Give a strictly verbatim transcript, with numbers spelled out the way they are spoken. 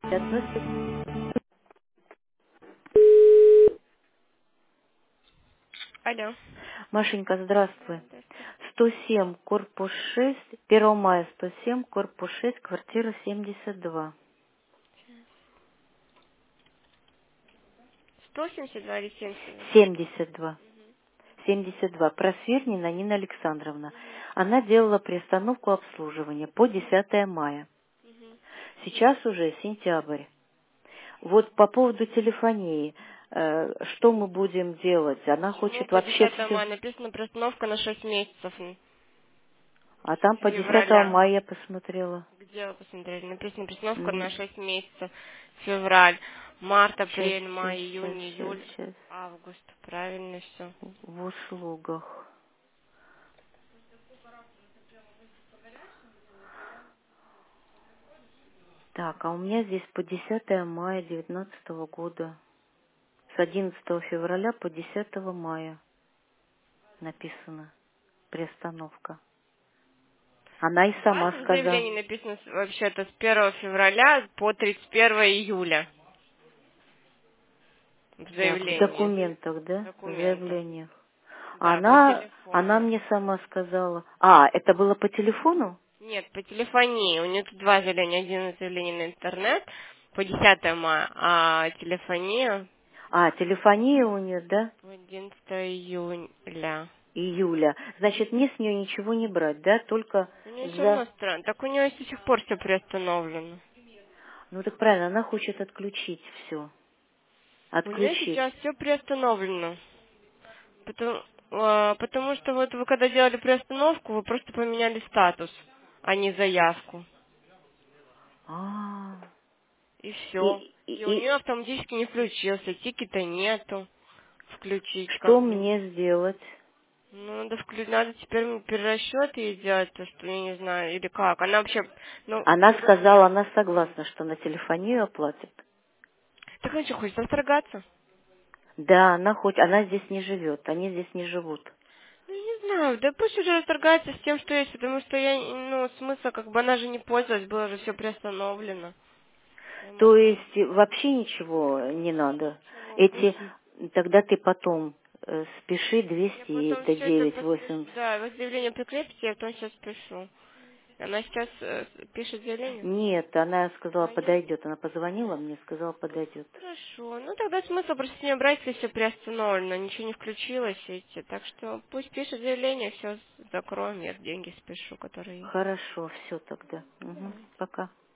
Относится... Алло. Машенька, здравствуй. Здравствуйте. сто семь, корпус шесть, первого мая сто семь, корпус шесть, квартира семьдесят два. сто семьдесят два или семьдесят два? семьдесят два. семьдесят два. Просвернина Нина Александровна. Она делала приостановку обслуживания по десятое мая. Сейчас уже сентябрь. Вот по поводу телефонии, э, что мы будем делать? Она Почему хочет по вообще десятое все. мая написано приостановка на шесть месяцев м, А там по десятого февраля? мая я посмотрела. Где вы посмотрели? Написано приостановка М, на шесть месяцев. Февраль, март, Сейчас, апрель, сейчас, май, сейчас, июнь, сейчас, июль, сейчас. август. Правильно все. В услугах. Так, а у меня здесь по десятое мая девятнадцатого года. С одиннадцатого февраля по десятое мая написано приостановка. Она и У вас сама в сказала. заявлении написано с- вообще-то с первого февраля по тридцать первое июля. В Так, в заявлении. документах, В да? В документах. заявлениях. Да, по Она, она телефону. мне сама сказала. А, это было по телефону? Нет, по телефонии. У нее тут два заявления. Один заявление на интернет по десятое мая, а телефония А, телефония у нее, да? по одиннадцатое июля. Июля. Значит, мне с нее ничего не брать, да? Только У нее все за... равно странно. Так у нее до сих пор все приостановлено. Ну так правильно, она хочет отключить все. У нее Отключить. сейчас все приостановлено. Потому, а, потому что вот вы когда делали приостановку, вы просто поменяли статус, а не заявку. А, И и, все. и, И у и нее автоматически не включился, тикета нету. Включить что как бы. мне сделать? Ну, надо, вклю- надо теперь перерасчет ей сделать, то, что я не знаю, или как. Она вообще, ну, Она сказала, она согласна, что на телефонию оплатит. так она что, хочет расторгаться? Да, она хоть, она здесь не живет, они здесь не живут. Ну, не знаю, да пусть уже расторгается с тем, что есть, потому что я, ну, смысл, как бы она же не пользовалась, было же все приостановлено. Я То могу. есть э, вообще ничего не надо. Ничего, Эти, пусть. тогда ты потом э, спеши Я двести, потом это все это девять поспешу. восемь. Да, вы заявление прикрепите, я потом сейчас пишу. Она сейчас э, пишет заявление? Нет, она сказала, Звонит? подойдет. Она позвонила мне, сказала, подойдет. Хорошо. Ну тогда смысл просто не брать, если все приостановлено, ничего не включилось эти. Так что пусть пишет заявление, все закроем, я деньги спешу, которые есть. Хорошо, все тогда. Мгм, Давай. пока.